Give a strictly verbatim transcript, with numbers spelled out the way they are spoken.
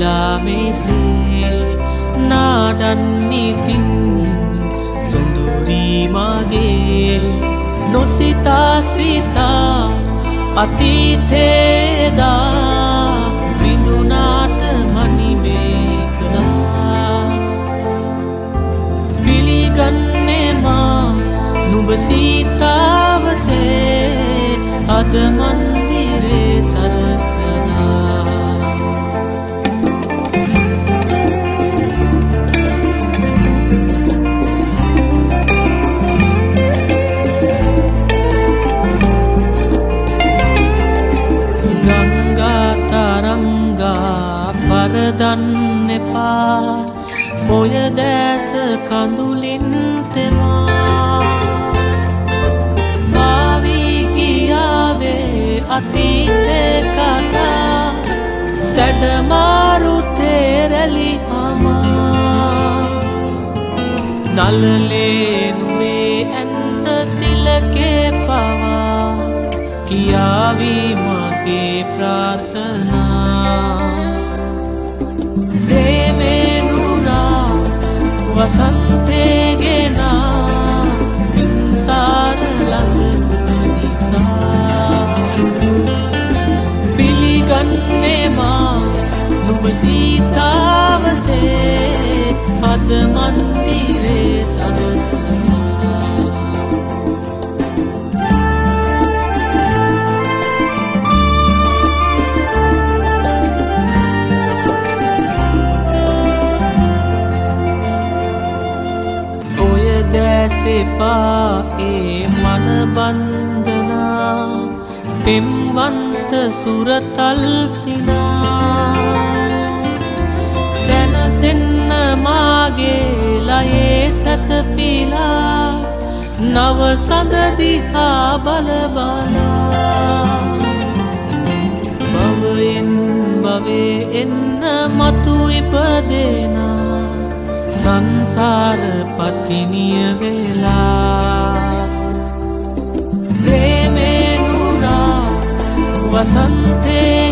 විලාමේසේ නාඩන්නිතින් සුඳුරී මගේ නොසිතා සිතා අතීතේදා බිඳුනාට මනිමේ කළා පිළිගන්නේ මා නුඹ සීතාවසේ අද මන්දිරේ සරසනා පරදන්න එපා ඔය දැස කඳුලින් තෙමා මාවී ගියාවේ අතීතේ කතා සැඩමාරු තේරැලි හමා නලලේ නුඹේ ඇන්ද තිලකේ පවා කියාවී මගේ ප්‍රාර්ථනා ප්‍රේමේනුරා වසන්තේගෙනා පින්සාර ළඟ නිසා පිළිගන්නේ මා නුඹ සීතාවසේ අද මන්දිරේ සරසනා දැසෙපා ඒ මන බන්ධනා පෙම්වන්ත සුරතල් සිනා සැනසෙන්න මාගේ ලයේ සැතපීලා නව සඳදිහා බලබලා භවයෙන් භවේ එන්න මතු ඉපදෙනා සංසාර පතිනිය වෙලා ප්‍රේමේනුරා වසන්තේ